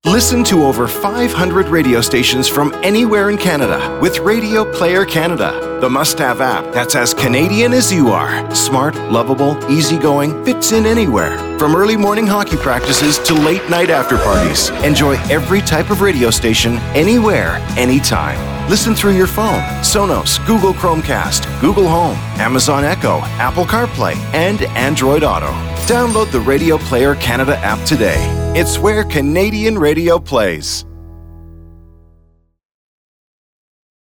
Listen to over 500 radio stations from anywhere in Canada with Radio Player Canada, the must-have app that's as Canadian as you are. Smart, lovable, easygoing, fits in anywhere. From early morning hockey practices to late night after parties. Enjoy every type of radio station, anywhere, anytime. Listen through your phone, Sonos, Google Chromecast, Google Home, Amazon Echo, Apple CarPlay, and Android Auto. Download the Radio Player Canada app today. It's where Canadian radio plays.